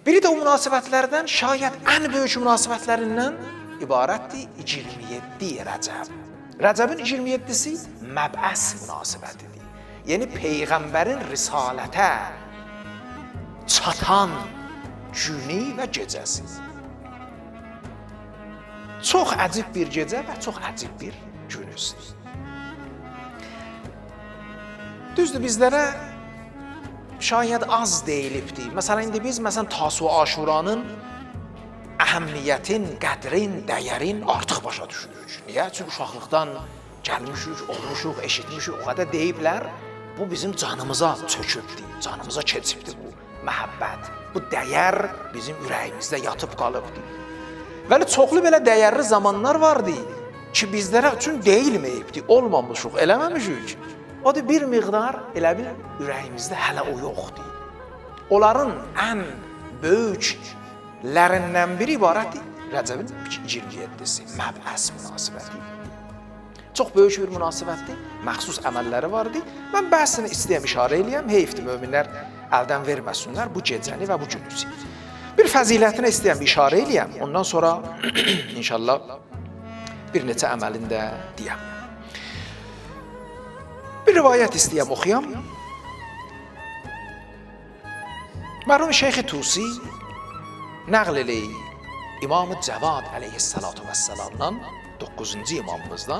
Biri də o münasibətlərdən şayət ən böyük münasibətlərindən ibarətdir 27 Rəcəb. Rəcəbin 27-si məb'əs münasibətidir. Yəni Peyğəmbərin risalətə çatan günü və gecəsi. Çox əcib bir gecə və çox əcib bir günüzdür. Düzdür, bizlərə şayət az deyilibdir. Məsələn, indi biz Tasu'a Aşuranın əhəmmiyyətin, qədrin, dəyərin artıq başa düşürük. Niyə? Çünki uşaqlıqdan gəlmişik, olmuşuq, eşitmişik, o qədər deyiblər. Bu bizim canımıza çökübdir, canımıza keçibdir bu məhəbbət. Bu dəyər bizim ürəyimizdə yatıb qalıbdır. Bəli, çoxlu belə dəyərli zamanlar vardı ki, bizlərə üçün deyilməyibdir, olmamışıq, eləməmişik. O da bir miqdar elə bil ürəyimizdə hələ o yoxdur. Onların ən böyüklərindən biri ibarətdir Rəcəbin 27-si, məb'əs münasibəti. Çox böyük bir münasibətdir, məxsus əməlləri vardı. Mən bəhsini istəyəm işarə eləyəm, heyfdir möminlər əldən verməsinlər bu gecəni və bu günüzü. Bir fəzilətinə istəyəm işarə eləyəm, ondan sonra inşallah bir neçə əməlini də deyəm. Bir rivayət istəyəm oxuyam. Mərhum Şeyx Tusi nəql eləyir İmam-ı Cəvad əleyhissalatu vəssalamdan, 9-cu imamımızdan.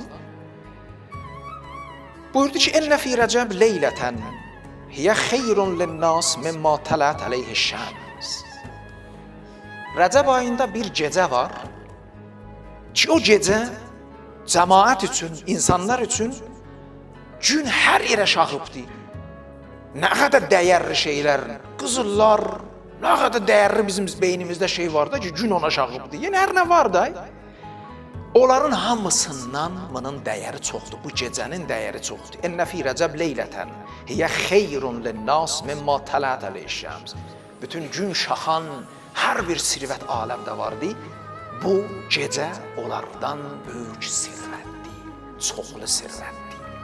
Buyurdu ki, Ennə fi Rəcəb leylətən hiyə xeyrun linnâs mimma tələt əleyhişşəms. Rəcəb ayında bir gecə var ki, o gecə cəmaət üçün, insanlar üçün gün hər yerə şaxıbdır. Nə qədər dəyərli şeylər, qızıllar, nə qədər dəyərli bizim beynimizdə şey var da ki, gün ona şaxıbdır. Yəni, hər nə var da, onların hamısından bunun dəyəri çoxdur, bu gecənin dəyəri çoxdur. Ennə fi Rəcəb leylətən hiyə xeyrun linnâs mimma tələt əleyhişşəms. Bütün gün şaxan hər bir sirvət aləmdə vardı. Bu gecə onlardan böyük sirvətdir, çoxlu sirvətdir.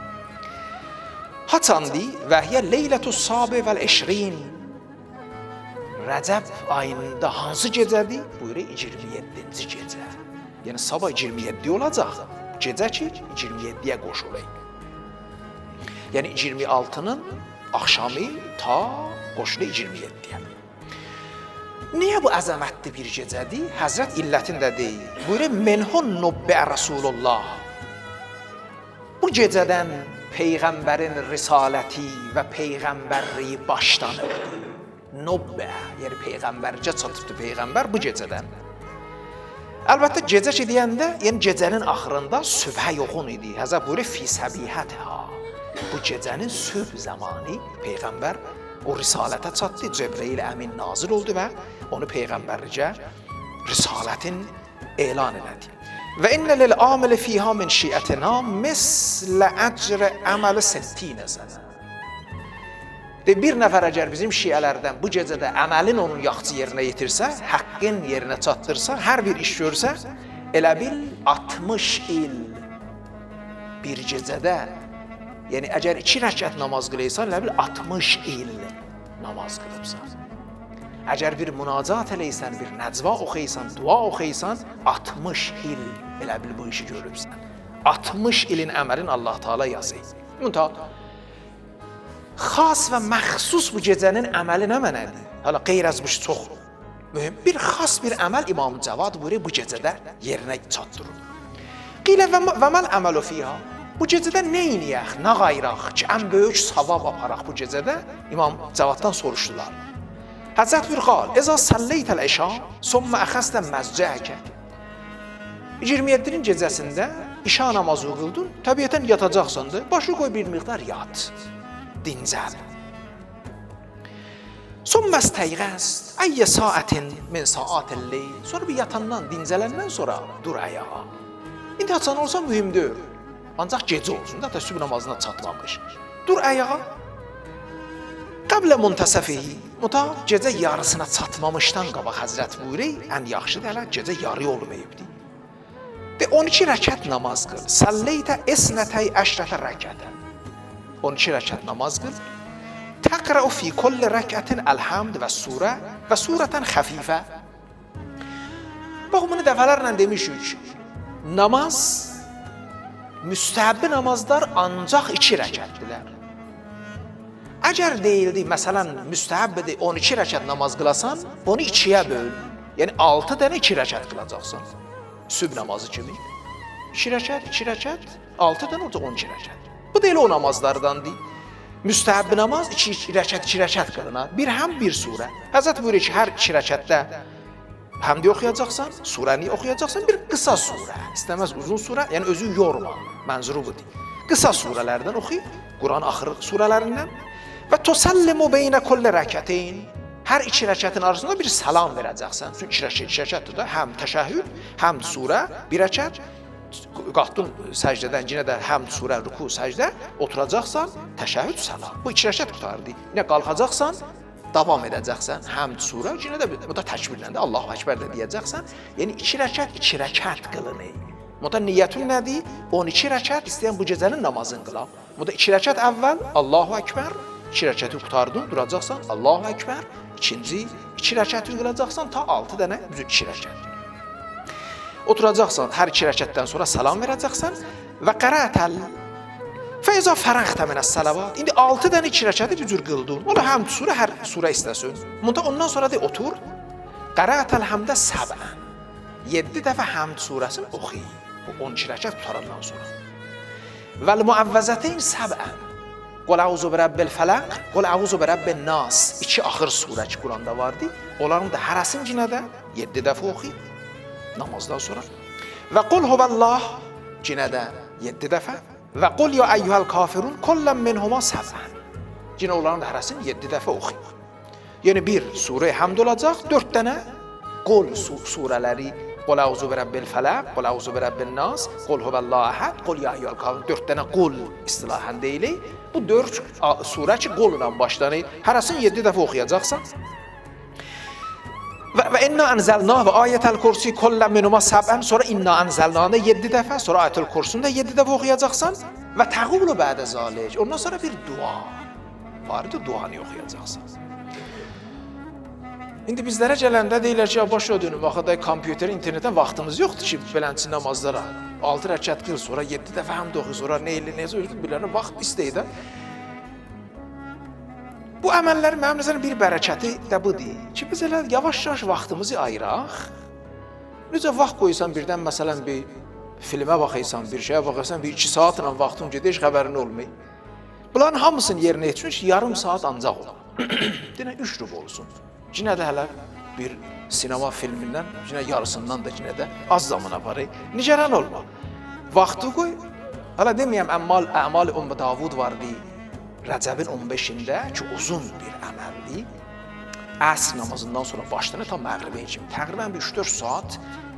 Haçandır və hiyə leylətü sabi vəl-eşrin. Rəcəb ayında hansı gecədir? Buyurur 27-ci gecə. Yəni sabah 27 olacaq, gecə ki 27-yə qoşulur. Yəni 26-nın axşamı ta qoşulur 27-yə. Niyə bu əzəmətli bir gecədir? Həzrət illətində deyil. Buyurur, menhun nubbe Rasulullah. Bu gecədən Peyğəmbərin risaləti və Peyğəmbərliyi başlanıbdır. Nubbe, yəni Peyğəmbərcə çatıbdır Peyğəmbər bu gecədən. Əlbəttə, gecə ki deyəndə, yəni gecənin axırında sübhə yoxun idi. Həzrət buyurur, fi səbihətə. Bu gecənin sübh zamanı Peyğəmbər o risalətə çatdı. Cəbrəil əmin nazil oldu və onu Peyğəmbərlicə risalətin elan elədi. Və innə lil-amili fiyhə min şiətinə mislə əcrə əməli 60 sənə. Bir nəfər əgər bizim şiələrdən bu gecədə əməlin onun yaxçı yerinə yetirsə, haqqın yerinə çatdırsa, hər bir iş görsə, elə bil 60 il bir gecədə, yəni əgər 2 rəkət namaz qılıysan, elə bil 60 il namaz qılıbsan. Əgər bir münacat eləysən, bir nəcva oxuysan, dua oxuysan, 60 il elə bil bu işi görübsən. 60 ilin əməlin Allah Teala yazır. Xas və məxsus bu gecənin əməli nə mənədir? Hala qeyr az bu şey çox mühüm. Bir xas bir əməl İmam Cəvad buyuruyor bu gecədə yerinə çatdırır. Qilə və məl əməlu fiyha. Bu gecədə nə iniyək, nə qayraq ki, ən böyük savab aparaq bu gecədə? İmam Cəvaddan soruşdular. Həzrət bir qal, əzə səlləytəl əşa, sonra əxəstə məzcəkə. 27-nin gecəsində işa namazı qıldın, təbiətən yatacaqsan da, başı qoy bir miqdar yat, dincəl. Son məstəyğəst, əyyə saətin min saatəlli, sonra bir yatandan, dincələndən sonra dur ayağa. İndi açan olsa mühümdür, ancaq gecə olsun da, sübh namazına çatmamış. Dur ayağa. Qəblə muntasəfihi, gecə yarısına çatmamışdan qabaq Həzrət buyuruyor, ən yaxşıdır, hələ gecə yarı olmayıbdır. De 12 rəkət namaz qıl, səlləytə esnətəy əşrətə rəkətə. 12 rəkət namaz qıl, təqrəu fi kulli rəkətin əlhamd və surə və surətən xəfifə. Bax, bunu dəfələrlə demişik. Namaz, müstəhəbbi namazlar ancaq 2 rəkətdirlər. Əgər deyildi, məsələn, müstəhəbbidir 12 rəkət namaz qılasan, onu 2-yə böl. Yəni 6 dənə 2 rəkət qılacaqsan. Sübh namazı kimi. 2 rəkət, 2 rəkət, 6 dənə olacaq 12 rəkət. Bu da elə o namazlardandır. Müstəhəbbi namaz 2 rəkət, 2 rəkət qılınar. Bir həm, bir surə. Həzrət buyurur ki, hər 2 rəkətdə həmdi oxuyacaqsan, surəni oxuyacaqsan, bir qısa surə. İstəməz uzun surə, yəni özü yorma. Mənzuru budur. Qısa surələrdən oxuy, Quran axırı surələrindən. Və tusallimu beynə kulli rəkətin. Hər 2 rəkətin arasında bir salam verəcəksən. Çünki 2 rəkətdir də, həm təşəhhüd, həm surə, 1 rəkət. Qalxdın səcdədən, yenə də həm surə, ruku, səcdə, oturacaqsan, təşəhhüd, salam. Bu 2 rəkət qutardı. Yenə qalxacaqsan, davam edəcəksən, həm surə, yenə də bu da təkbirlə də Allahu Əkbər də deyəcəksən. Yəni 2 rəkət, 2 rəkət qılınır. Muta niyyətun nədir? 12 rəkət istəyən bu gecənin namazını qılam. Muta 2 rəkət əvvəl Allahu Əkbər, 2 rəkəti qutardın, duracaqsan, Allahu Əkbər, ikinci 2 rəkəti qılacaqsan ta 6 dənə 2 rəkət. Oturacaqsan, hər 2 rəkətdən sonra salam verəcəksən və qərətəl feyza fərəxtə minəs-salavat. İndi 6 dənə 2 rəkəti bir cür qıldın. Ola həm surə, hər surə istəsin. Muta ondan sonra da otur. Qərətəl həmdə səbən. 7 dəfə həmd surəsini oxuy. Bu 12 rəkət qutarandan sonra. Vəl muəvvəzəteyn səbən. Qul əuzu bi rabbil fələq, qul əuzu bi rabbin nas. 2 axır surə ki Quranda vardı. Onların da hərəsini yenə də 7 dəfə oxuy namazdan sonra. Və qul huvallah yenə də 7 dəfə. Və qul ya eyyuhəl kafirun kullən minhuma səbən. Yenə onların da hərəsini 7 dəfə oxuy. Yəni bir surə həmd olacaq, 4 dənə qul surələri. Qul əuzu bi rabbil fələq, qul əuzu bi rabbin nas, qul huvallahu əhəd, qul ya eyyuhəl kafirun. 4 dənə qul istilahən deyilir. Bu 4 surə ki qul ilə başlanır. Hərəsini 7 dəfə oxuyacaqsan. Və inna anzalna və ayətəl kursi kullən minhuma səbən. Sonra inna anzalna'da 7 dəfə, sonra ayətəl kursunu da 7 dəfə oxuyacaqsan və təqulu bədə zalik. Ondan sonra bir dua. Barıdır duanı oxuyacaqsan. İndi bizlərə gələndə deyirlər ki, başa dönün, vaxtda kompüter, internetdən vaxtımız yoxdur ki, belənçi namazlara 6 rəkət qıl, sonra 7 dəfə həmd oxuy, sonra necə bilirlər, vaxt istəyir də. Bu əməllər mənim nəzərim bir bərəkəti də budur ki, biz elə yavaş-yavaş vaxtımızı ayıraq. Necə vaxt qoysan birdən, məsələn, bir filmə baxıysan, bir şeyə baxıysan, bir 2 saatla vaxtın gedir, heç xəbərin olmayır. Bunların hamısını yerinə yetişmək üçün yarım saat ancaq olar. Deyən 3 rub olsun. Yenə də hələ bir sinema filmindən, yenə yarısından da yenə də az zaman aparır. Nigaran olma. Vaxtı qoy. Hələ deməyəm, əmal-i Ümmü Davud vardı. Rəcəbin 15-də ki, uzun bir əməldir. Əsr namazından sonra başlanır ta məğribə kimi. Təqribən 3-4 saat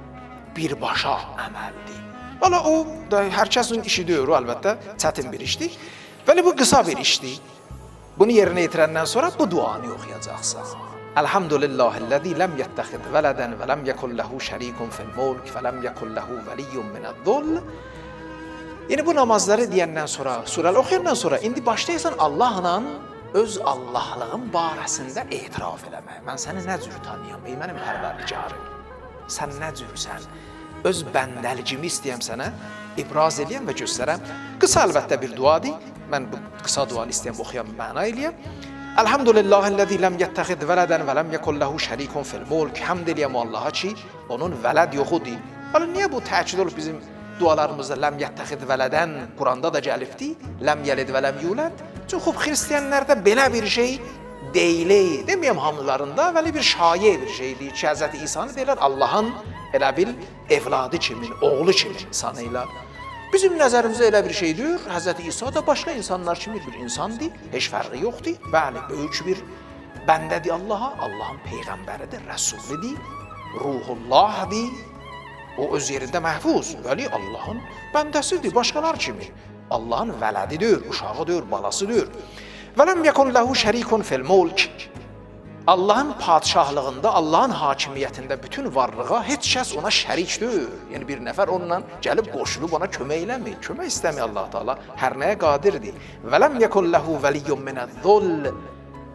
birbaşa əməldir. Valla o da hər kəsin işi deyir, əlbəttə çətin bir işdir. Vəli bu qısa bir işdir. Bunu yerinə yetirəndən sonra bu duanı oxuyacaqsan. Elhamdülillahillezî lem yettexid veleden ve lem yekun lehu şerikun fil mulk ve lem yekun lehu veliyyun minez-zull. Yəni bu namazları deyəndən sonra, surələr oxuyandan sonra indi başlayırsan Allahla öz Allahlığın barəsində etiraf eləmək. Mən səni nə cür tanıyam, ey mənim pərverdigarım? Sən nə cürsən? Öz bəndəlicimi istəyəm sənə, ibraz eləyəm və göstərəm. Qısa əlbəttə bir duadır. Mən bu qısa duanı istəyəm, oxuyam, məna eləyəm. Elhamdülillahillezî lem yettexid veleden ve lem yekun lehu şerikun fil mulk. Həmd eləyəm Allaha ki, onun vələd yoxudur. Hələ niyə bu təkid olub bizim dualarımızda lem yettexid veleden Quranda da gəlibdi? Lem yelid və lem yulad. Çünki xub xristiyanlarda belə bir şey deyilir. Deməyəm hamılarında, vəli bir şayə bir şeydir ki, Həzrəti İsa'nı deyirlər Allahın elə bil evladı kimi, oğlu kimi sanıylar. Bizim nəzərimizdə elə bir şeydir, Həzrəti İsa da başqa insanlar kimi bir insandır, heç fərqi yoxdur. Bəli, böyük bir bəndədir Allaha, Allahın peyğəmbəridir, rəsulidir, ruhullahdır. O öz yerində məhfuz, bəli, Allahın bəndəsidir, başqalar kimi. Allahın vələdidir, uşağıdır, balasıdır. Və ləm yekun lehu şərikun fil mulk. Allahın padişahlığında, Allahın hakimiyyətində bütün varlığa heç kəs ona şərikdir. Yəni bir nəfər onunla gəlib qoşulub ona kömək eləmir. Kömək istəmir Allah Taala. Hər nəyə qadirdir. Və ləm yekun lehu veliyyun minez-zull.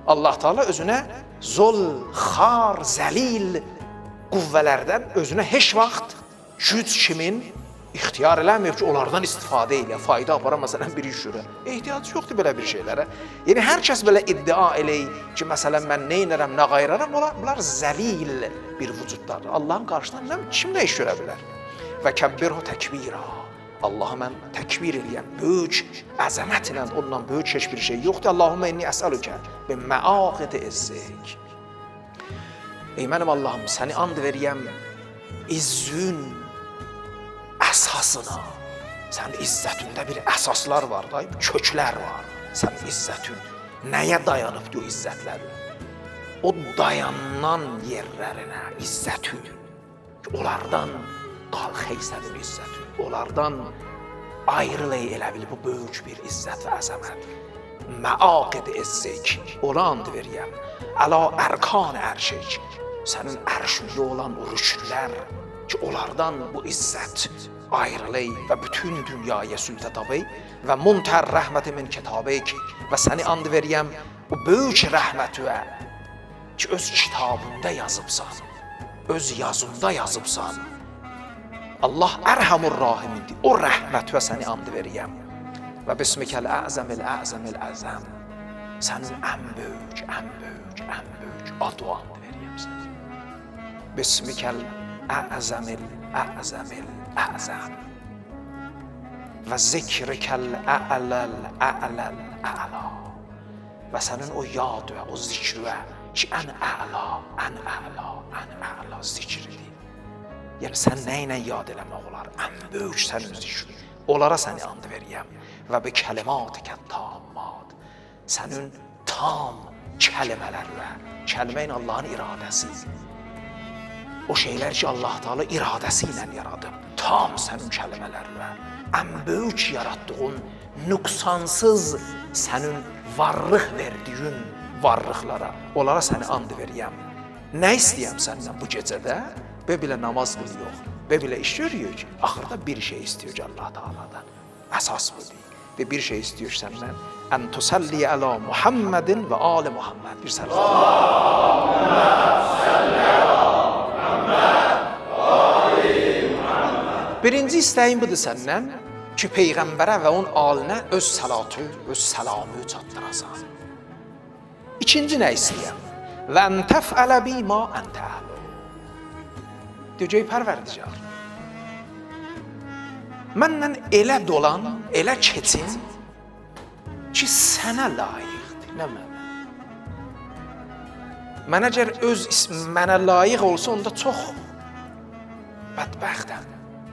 Allah Teala özünə zul, xar, zəlil qüvvələrdən özünə heç vaxt güc kimin ixtiyar eləməyib ki, onlardan istifadə elə, fayda apara, məsələn, bir iş görə. Ehtiyacı yoxdur belə bir şeylərə. Yəni, hər kəs belə iddia eləyir ki, məsələn, mən nə inərəm, nə qayıraram, bunlar zəlil bir vücudlardır. Allahın qarşısında kim nə iş görə bilər? Və kəbbirhu təkbira. Allahı mən təkbir eləyəm, böyük əzəmətlə, ondan böyük heç bir şey yoxdur. Allahümmə inni əsəlükə və məaqid izzik. Ey mənim Allahım, səni and veriyəm, izzün əsasına. Sənin izzətində bir əsaslar var, köklər var. Sənin izzətin nəyə dayanıbdır o izzətlər? O dayanan yerlərinə izzətin. Onlardan qalxey sənin izzətin. Onlardan ayrılay elə bil bu böyük bir izzət və əzəmət. Məaqid izzik. Ona and veriyəm. Əla ərkan ərşik. Sənin ərşində olan o rüklər ki, onlardan bu izzət ayrılay və bütün dünyaya sültə tabey və muntər rəhməti min kitabeyk və səni and veriyəm o böyük rəhmətüə ki, öz kitabında yazıbsan, öz yazında yazıbsan. Allah ərhamur rahimindir. O rəhmətüə səni and veriyəm. Və bismikəl əzəmil əzəmil əzəm. Sənin ən böyük, ən böyük, ən böyük adı and veriyəm sənə. Bismikəl əzəmil əzəmil əzəm. Və zikrikəl ələl ələl əla. Və sənin o yadüə, o zikrüə ki, ən əla, ən əla, ən əla zikridir. Yəni, sən nə ilə yad eləmək olar? Ən böyük sənin zikri. Onlara səni and veriyəm. Və bi kəlimatikə tammat. Sənin tam kəlmələrlə, kəlməyin Allahın iradəsi. O şeylər ki, Allah Teala iradəsi ilə yaradıb. Tam sənin kəlmələrlə. Ən böyük yaratdığın, nüqsansız sənin varlıq verdiyin varlıqlara. Onlara səni and veriyəm. Nə istəyəm səndən bu gecədə? Və belə namaz qılıyor, və belə iş görüyor ki, axırda bir şey istiyor ki, Allah Teala'dan. Əsas bu deyil. Və bir şey istiyor səndən. Ən tusalliyə əla Muhammedin və ali Muhammed. Bir sələm. Allahümmə səlli əla Muhammed və ali Muhammed. Birinci istəyin budur səndən ki, Peyğəmbərə və onun alinə öz səlatı, öz səlamı çatdırasan. İkinci nə istəyəm? Və ən təfələ bi ma ən təələ. Deyəcək, pərverdigar, məndən elə dolan, elə keçin ki, sənə layiqdir, nə mənə. Mən əgər mənə layiq olsa, onda çox bədbəxtəm.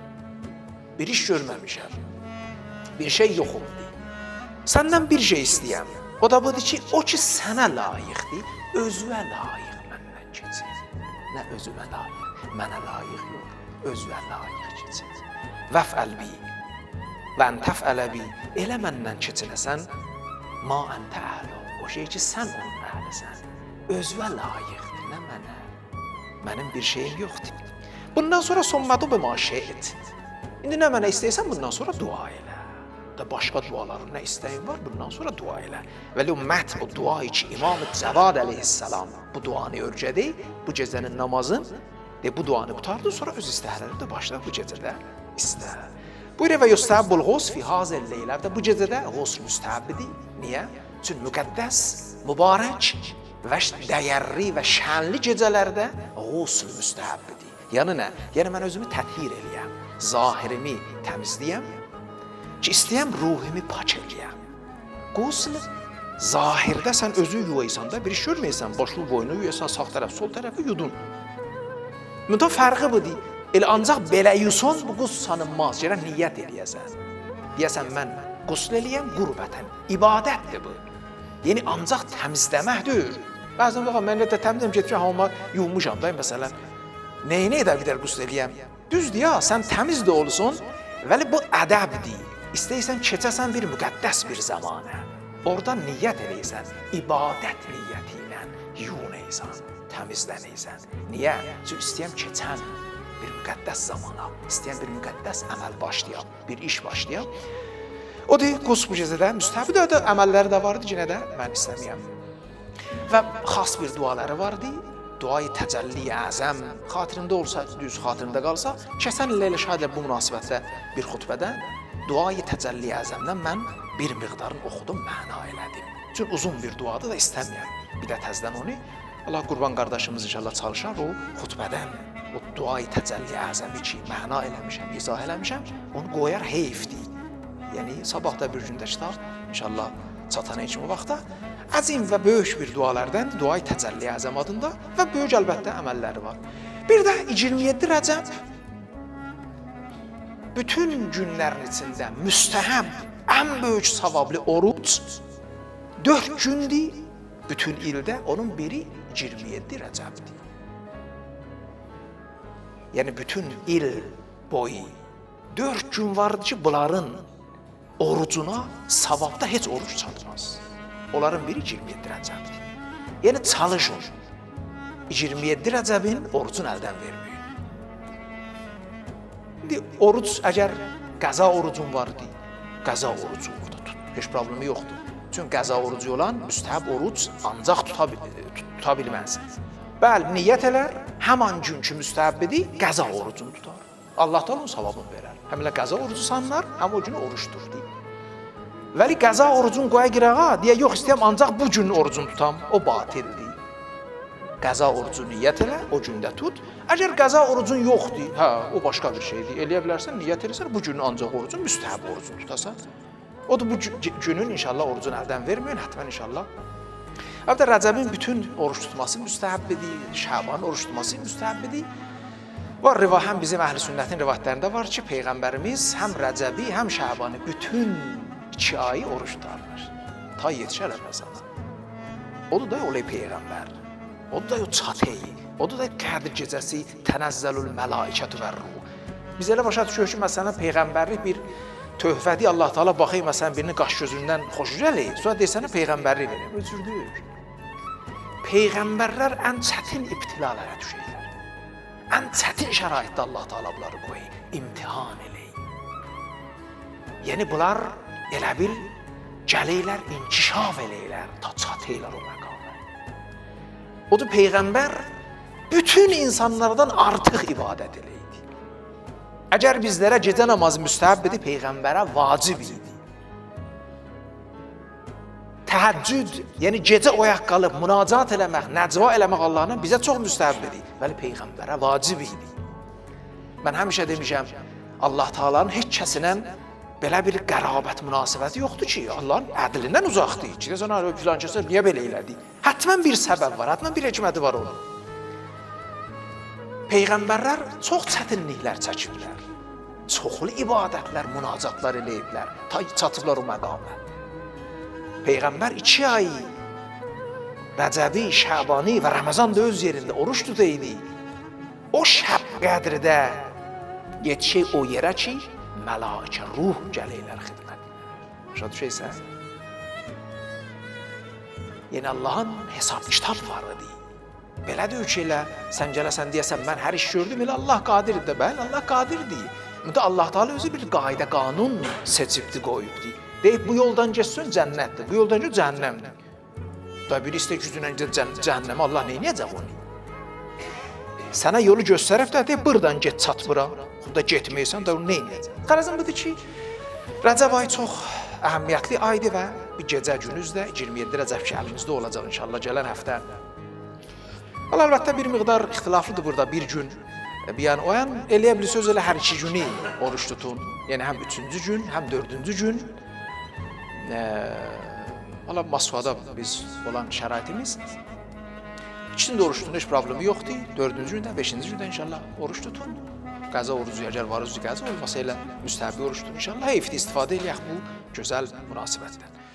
Bir iş görməmişəm, bir şey yoxumdur. Səndən bir şey istəyəm, o da budur ki, o ki, sənə layiqdir, özüvə layiq məndən keçin. Nə özüvə layiq? Mənə layiq yox, özvə layiq keçin. Vəfəl bi, və ən təfələ bi, elə məndən keçinəsən, ma ən təələ, o şey ki, sən onun əhlisən. Özvə layiqdir, nə mənə. Mənim bir şeyim yoxdur. Bundan sonra sonmədu bir maşəyət. İndi nə mənə istəyirsən, bundan sonra dua elə. Da başqa duaların nə istəyin var, bundan sonra dua elə. Vəli ümmət, o duayı ki, İmam-ı Cəvad əleyhissalam bu duanı örgədi, bu gecənin namazın, bu duanı qutardı, sonra öz istəhlərini də başlar bu gecədə istə. Buyur və yüstəbbul ğusl fi hazəl leylədə, bu gecədə ğusl müstəhəbbidir. Niyə? Çünki müqəddəs, mübarək və dəyərli və şənli gecələrdə ğusl müstəhəbbidir. Yəni nə? Yəni mən özümü təthir eləyəm, zahirimi təmizləyəm ki, istəyəm ruhimi pak eləyəm. Ğusl zahirdə sən özü yuyaysan da, bir iş görməyəsən, başlı boynu yuyaysan, sağ tərəf, sol tərəfi yudun. Müntə fərqi budur. Elə ancaq belə yuson bu qusl sanınmaz. Gələn niyyət eləyəsən. Deyəsən, mən qusl eləyəm qurbətən. İbadətdir bu. Yəni, ancaq təmizləməkdir. Bəzən baxın, mən də təmizləm, getmişəm, hamama yummuşam da, məsələn. Neyini edə qədər qusl eləyəm? Düzdür ya, sən təmiz də olsun, vəli bu ədəbdir. İstəyirsən, keçəsən bir müqəddəs bir zamanə. Orada niyyət eləyəsən, ibadət niyyəti ilə yunəysən. Təmizlənəysən. Niyə? Çünki istəyəm keçən bir müqəddəs zamana, istəyəm bir müqəddəs əməl başlayam, bir iş başlayam. O deyil, qusl bu gecədə müstəhəbdir, əməlləri də vardı, yenə də mən istəməyəm. Və xas bir duaları vardı. Duayı təcəlli əzəm xatirimdə olsa, düz xatirimdə qalsa, keçən il Leyla Şahidlə bu münasibətlə bir xutbədə duayı təcəlli əzəmdən mən bir miqdarını oxudum, məna elədim. Çünki uzun bir duadır da istəməyəm. Bir də təzdən onu, Allah Qurban qardaşımız inşallah çalışar o xutbədən, o duayı təcəlli əzəmi ki, məna eləmişəm, izah eləmişəm, onu qoyar heyfdir. Yəni, sabah da bir gündə kitab, inşallah çatana için o vaxtda əzim və böyük bir dualardan duayı təcəlli əzəm adında və böyük əlbəttə əməlləri var. Bir də 27 Rəcəb bütün günlərin içində müstəhəb, ən böyük savablı oruc 4 gündür, bütün ildə onun biri 27 Rəcəbdir. Yəni bütün il boyu 4 gün vardı ki, bunların orucuna savabda heç oruc çatmaz. Onların biri 27 Rəcəbdir. Yəni çalışın 27 Rəcəbin orucunu əldən verməyin. İndi oruc, əgər qəza orucun vardı, qəza orucu orada tut. Heç problemi yoxdur. Çünki qəza orucu olan müstəhəb oruc ancaq tuta bilməzsin. Bəli, niyyət elər, həman günkü müstəhəbbidir, qəza orucunu tutar. Allah da onun savabını verər. Həm elə qəza orucu sanlar, həm o günü oruçdur deyir. Vəli qəza orucun qoya qirağa, deyə yox istəyəm ancaq bu gün orucunu tutam, o batildir. Qəza orucu niyyət elə, o gündə tut. Əgər qəza orucun yoxdur, o başqa bir şeydir. Eləyə bilərsən, niyyət eləsən, bu günün ancaq orucun, müstəhəb orucunu tutasan. O da bu günün inşallah orucunu əldən verməyin, hətmən inşallah. Hətta Rəcəbin bütün oruç tutması müstəhəbbidir, Şabanın oruç tutması müstəhəbbidir. Var həm bizim əhl-i sünnətin rivayətlərində var ki, Peyğəmbərimiz həm Rəcəbi, həm Şabanı bütün 2 ayı oruç tutarmış. Ta yetişər Ramazana. Odur da olay Peyğəmbər. Odur da o çatəyi. Odur da Qədr gecəsi tənəzzəlül mələikətü və ruh. Biz elə başa düşürük ki, məsələn, Peyğəmbərlik bir töhfədir. Allah Taala baxır məsələn birinin qaş gözündən xoşu gəlir, sonra desənə Peyğəmbərlik verir. Özürdür. Peyğəmbərlər ən çətin ibtilalara düşürlər. Ən çətin şəraitdə Allah Taala bunları qoyur, imtihan eləyir. Yəni bunlar elə bil gəlirlər, inkişaf eləyirlər, ta çatırlar o məqama. Odur Peyğəmbər bütün insanlardan artıq ibadət eləyirdi. Əgər bizlərə gecə namazı müstəhəb idi, Peyğəmbərə vacib idi. Təhəccüd, yəni gecə oyaq qalıb, münacat eləmək, nəcva eləmək Allahına bizə çox müstəhəb idi. Bəli, Peyğəmbərə vacib idi. Mən həmişə demişəm, Allah Taala'nın heç kəsinə belə bir qərabət münasibəti yoxdur ki, Allahın ədlindən uzaqdır. Ki, deyəsən, filan kəsə niyə belə elədi? Hətmən bir səbəb var, hətmən bir hikməti var onun. Peyğəmbərlər çox çətinliklər çəkiblər. Çoxlu ibadətlər, münacatlar eləyiblər, ta çatıblar o məqama. Peyğəmbər 2 ay Rəcəbi, Şəbani və Ramazan da öz yerində oruç tutaydı. O şəb qədrdə yetişək o yerə ki, mələikə ruh gəlirlər xidmətinə. Başa düşəysən? Yəni Allahın hesab kitab var idi. Belə deyir ki, elə sən gələsən deyəsən, mən hər iş gördüm, elə Allah qadirdir də, bəli, Allah qadirdir. Müdə Allah Teala özü bir qayda, qanun seçibdi, qoyubdi. Deyib, bu yoldan geçsin cənnətdir, bu yoldan geçsin cəhənnəmdir. Da bir istək gücünə cəhənnəmə Allah neynəyəcək onu? Sənə yolu göstərib də, deyib, buradan get, çat bura. Burada getməyəsən də onu neynəyəcək? Qarazım budur ki, Rəcəb ayı çox əhəmiyyətli aydır və bir gecə günüz də 27 Rəcəb ki, əlimizdə olacaq inşallah gələn həftə. Əlbəttə bir miqdar ixtilaflıdır burada bir gün. Yəni o yan eləyə bilirsiniz elə hər 2 günü oruç tutun. Yəni həm 3-cü gün, həm 4-cü gün. Valla Moskvada biz olan şəraitimiz. İkisini də oruç tutun, heç problemi yoxdur. 4-cü gündə, 5-ci gündə inşallah oruç tutun. Qəza orucu, əgər var orucu qəza olmasa elə müstəhəbi oruç tutun inşallah. Heyfdir istifadə eləyək bu gözəl münasibətdən.